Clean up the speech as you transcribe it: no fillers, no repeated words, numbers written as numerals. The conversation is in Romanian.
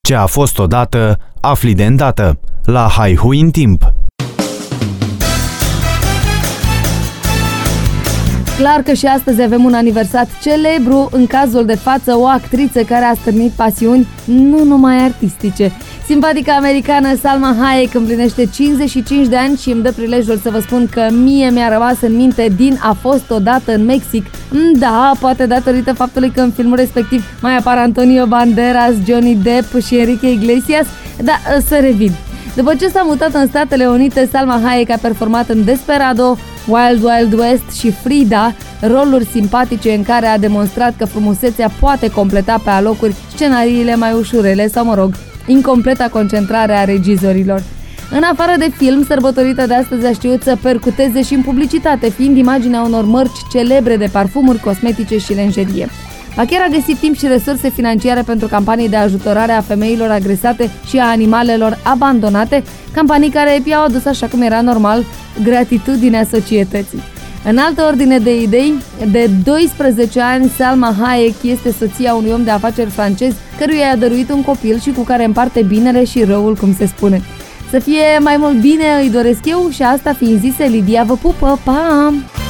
Ce a fost odată, afli de îndată. La Haihui în timp. Clar că și astăzi avem un aniversat celebru, în cazul de față o actriță care a stârnit pasiuni nu numai artistice. Simpatica americană Salma Hayek împlinește 55 de ani și îmi dă prilejul să vă spun că mie mi-a rămas în minte din A fost odată în Mexic. Da, poate datorită faptului că în filmul respectiv mai apar Antonio Banderas, Johnny Depp și Enrique Iglesias, dar să revin. După ce s-a mutat în Statele Unite, Salma Hayek a performat în Desperado, Wild Wild West și Frida, roluri simpatice în care a demonstrat că frumusețea poate completa pe alocuri scenariile mai ușurele sau, mă rog, incompleta concentrare a regizorilor. În afară de film, sărbătorită de astăzi a știut să percuteze și în publicitate, fiind imaginea unor mărci celebre de parfumuri, cosmetice și lenjerie. Ba chiar a găsit timp și resurse financiare pentru campanii de ajutorare a femeilor agresate și a animalelor abandonate, campanii care i-au adus, așa cum era normal, gratitudinea societății. În altă ordine de idei, de 12 ani, Salma Hayek este soția unui om de afaceri francez căruia i-a dăruit un copil și cu care împarte binele și răul, cum se spune. Să fie mai mult bine, îi doresc eu și asta fiind zise, Lidia vă pupă, pa!